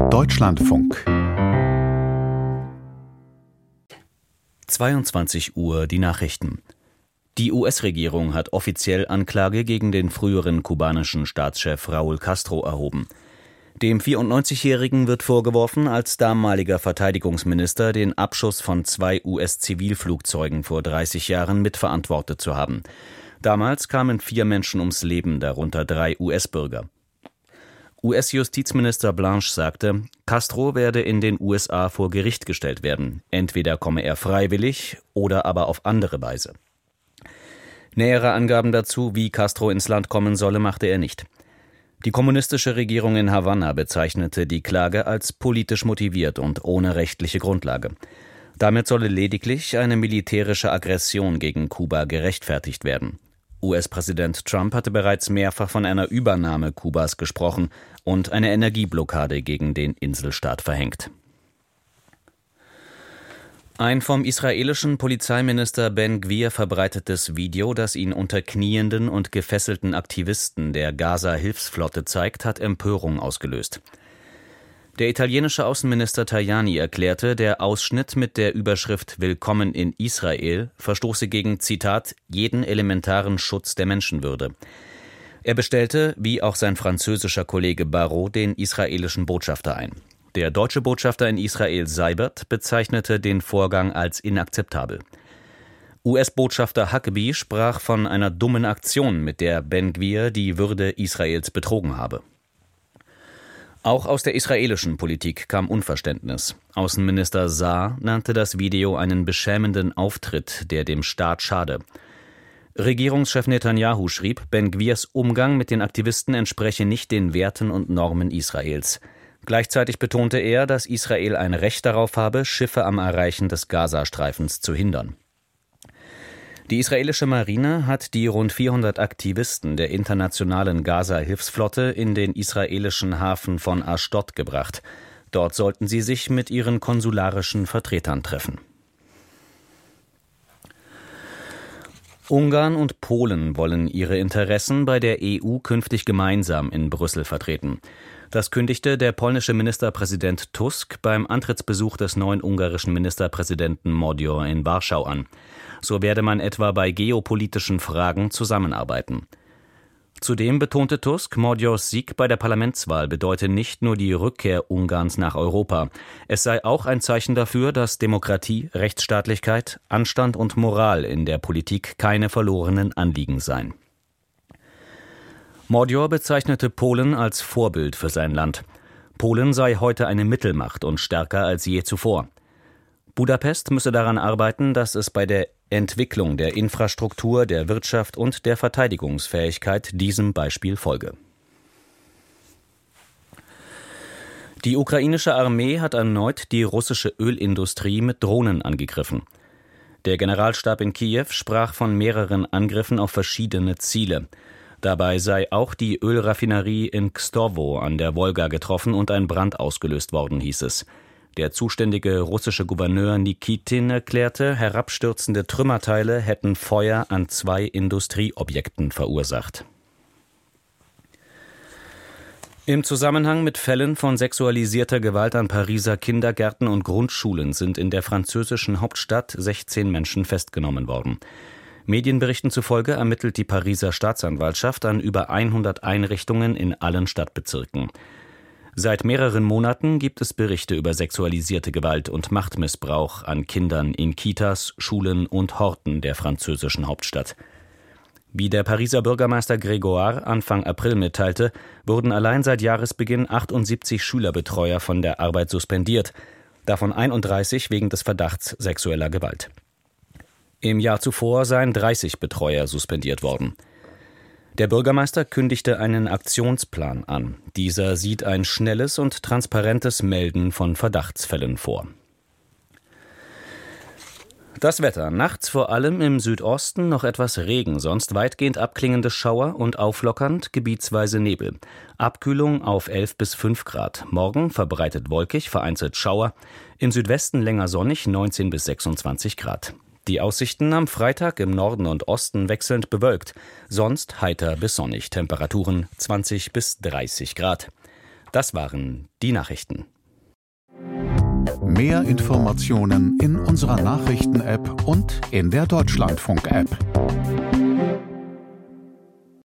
Deutschlandfunk. 22 Uhr die Nachrichten. Die US-Regierung hat offiziell Anklage gegen den früheren kubanischen Staatschef Raúl Castro erhoben. Dem 94-Jährigen wird vorgeworfen, als damaliger Verteidigungsminister den Abschuss von 2 US-Zivilflugzeugen vor 30 Jahren mitverantwortet zu haben. Damals kamen 4 Menschen ums Leben, darunter 3 US-Bürger. US-Justizminister Blanche sagte, Castro werde in den USA vor Gericht gestellt werden. Entweder komme er freiwillig oder aber auf andere Weise. Nähere Angaben dazu, wie Castro ins Land kommen solle, machte er nicht. Die kommunistische Regierung in Havanna bezeichnete die Klage als politisch motiviert und ohne rechtliche Grundlage. Damit solle lediglich eine militärische Aggression gegen Kuba gerechtfertigt werden. US-Präsident Trump hatte bereits mehrfach von einer Übernahme Kubas gesprochen und eine Energieblockade gegen den Inselstaat verhängt. Ein vom israelischen Polizeiminister Ben Gvir verbreitetes Video, das ihn unter knienden und gefesselten Aktivisten der Gaza-Hilfsflotte zeigt, hat Empörung ausgelöst. Der italienische Außenminister Tajani erklärte, der Ausschnitt mit der Überschrift »Willkommen in Israel« verstoße gegen, Zitat, »jeden elementaren Schutz der Menschenwürde«. Er bestellte, wie auch sein französischer Kollege Barrot, den israelischen Botschafter ein. Der deutsche Botschafter in Israel, Seibert, bezeichnete den Vorgang als inakzeptabel. US-Botschafter Huckabee sprach von einer dummen Aktion, mit der Ben Gvir die Würde Israels betrogen habe. Auch aus der israelischen Politik kam Unverständnis. Außenminister Saar nannte das Video einen beschämenden Auftritt, der dem Staat schade. Regierungschef Netanyahu schrieb, Ben Gvirs Umgang mit den Aktivisten entspreche nicht den Werten und Normen Israels. Gleichzeitig betonte er, dass Israel ein Recht darauf habe, Schiffe am Erreichen des Gazastreifens zu hindern. Die israelische Marine hat die rund 400 Aktivisten der internationalen Gaza-Hilfsflotte in den israelischen Hafen von Aschdod gebracht. Dort sollten sie sich mit ihren konsularischen Vertretern treffen. Ungarn und Polen wollen ihre Interessen bei der EU künftig gemeinsam in Brüssel vertreten. Das kündigte der polnische Ministerpräsident Tusk beim Antrittsbesuch des neuen ungarischen Ministerpräsidenten Magyar in Warschau an. So werde man etwa bei geopolitischen Fragen zusammenarbeiten. Zudem betonte Tusk, Magyars Sieg bei der Parlamentswahl bedeute nicht nur die Rückkehr Ungarns nach Europa. Es sei auch ein Zeichen dafür, dass Demokratie, Rechtsstaatlichkeit, Anstand und Moral in der Politik keine verlorenen Anliegen seien. Magyar bezeichnete Polen als Vorbild für sein Land. Polen sei heute eine Mittelmacht und stärker als je zuvor. Budapest müsse daran arbeiten, dass es bei der Entwicklung der Infrastruktur, der Wirtschaft und der Verteidigungsfähigkeit diesem Beispiel folge. Die ukrainische Armee hat erneut die russische Ölindustrie mit Drohnen angegriffen. Der Generalstab in Kiew sprach von mehreren Angriffen auf verschiedene Ziele. Dabei sei auch die Ölraffinerie in Kstowo an der Wolga getroffen und ein Brand ausgelöst worden, hieß es. Der zuständige russische Gouverneur Nikitin erklärte, herabstürzende Trümmerteile hätten Feuer an 2 Industrieobjekten verursacht. Im Zusammenhang mit Fällen von sexualisierter Gewalt an Pariser Kindergärten und Grundschulen sind in der französischen Hauptstadt 16 Menschen festgenommen worden. Medienberichten zufolge ermittelt die Pariser Staatsanwaltschaft an über 100 Einrichtungen in allen Stadtbezirken. Seit mehreren Monaten gibt es Berichte über sexualisierte Gewalt und Machtmissbrauch an Kindern in Kitas, Schulen und Horten der französischen Hauptstadt. Wie der Pariser Bürgermeister Grégoire Anfang April mitteilte, wurden allein seit Jahresbeginn 78 Schülerbetreuer von der Arbeit suspendiert, davon 31 wegen des Verdachts sexueller Gewalt. Im Jahr zuvor seien 30 Betreuer suspendiert worden. Der Bürgermeister kündigte einen Aktionsplan an. Dieser sieht ein schnelles und transparentes Melden von Verdachtsfällen vor. Das Wetter. Nachts vor allem im Südosten noch etwas Regen, sonst weitgehend abklingende Schauer und auflockernd gebietsweise Nebel. Abkühlung auf 11 bis 5 Grad. Morgen verbreitet wolkig, vereinzelt Schauer. Im Südwesten länger sonnig, 19 bis 26 Grad. Die Aussichten am Freitag im Norden und Osten wechselnd bewölkt, sonst heiter bis sonnig, Temperaturen 20 bis 30 Grad. Das waren die Nachrichten. Mehr Informationen in unserer Nachrichten-App und in der Deutschlandfunk-App.